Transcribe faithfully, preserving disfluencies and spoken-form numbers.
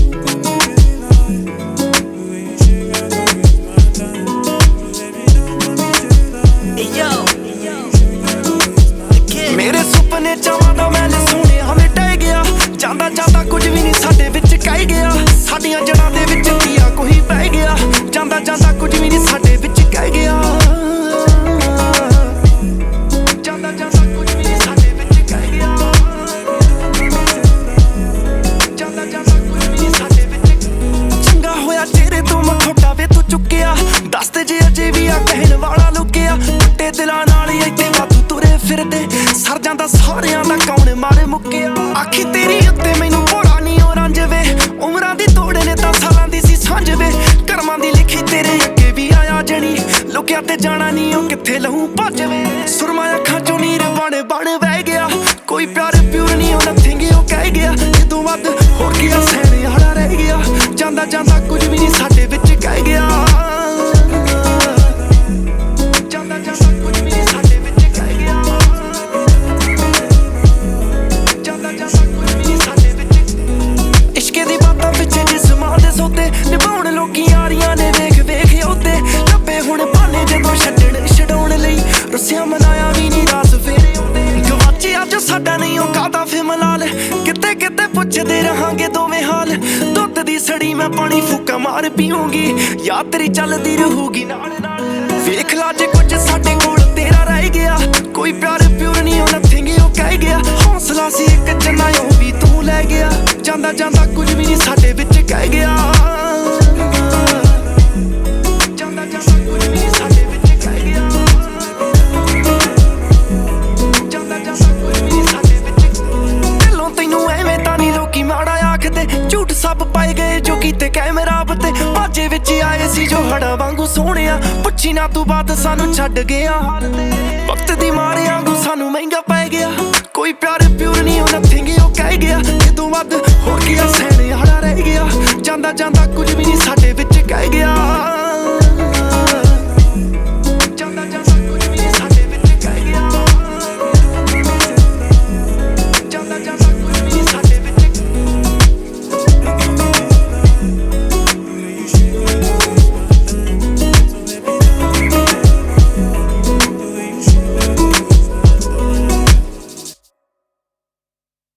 मेरे सुपने चावां दा महल सोने हमें टह गया, जांदा जांदा कुछ भी नहीं साडे विच कह गया। साडियां जड़ां दे विच पिया कोई बह गया, जांदा जांदा कुछ भी नहीं साडे विच कह गया। जांदा जांदा कुछ भी नहीं साडे विच कह गया, जांदा जांदा कुछ भी नहीं साडे विच। चंगा होया चेहरे तो मखौटा वे तू चुक्किया, दस ते जे अजे भी आ कहण वाला लुकिया। टुੱਟੇ दिलां नाल इत्थे वाधू तुरे फिरदे, सर जांदा सारियां दा कौन मारे मुक्किया। आखी तेरी उत्ते मैनू भोला नी ओ रंज वे, उमरां दी तोड़े ने तां सालां दी सी सांझ वे। करमां दी लिखी तेरे अगे भी आया जणी, लुकिया ते जाना नी ओ कित्थे लहू भज वे। सुरमा अखां चों नीर बण बण वह गया, कोई प्यार प्यूर नी ओ नथिंग ओ कह गया। इदों वध होर क्या सहणे आला रह गया, जांदा जांदा कुछ भी नहीं साडे विच कह गया। मनाया भी नहीं रास फेरे आउंदे, गवाचे अज साडा नहीं ओ कादा फे मलाल। किते किते पुछदे रहांगे दोवें हाल, दुध दी सड़ी मैं पानी फूका मार पीऊंगी, याद तेरी चलदी रहूगी नाल नाल। वेख ला जे कुछ साडे कोल तेरा रह गया, कोई प्यार प्यूर नहीं ओ नथिंग ओ कह गया। हौसला सी इक चन्ना ओ भी तू लै गया, जांदा जांदा कुछ भी नहीं साडे विच कह गया। झूठ सब पाए गए जो कीते कैमरा ते, बाजे विच आए सी जो हड़ा वांगू सोहणिया। पुछी ना तू बात सानू छड्ड गया हाल ते, वक्त दी मारे आंगू सानू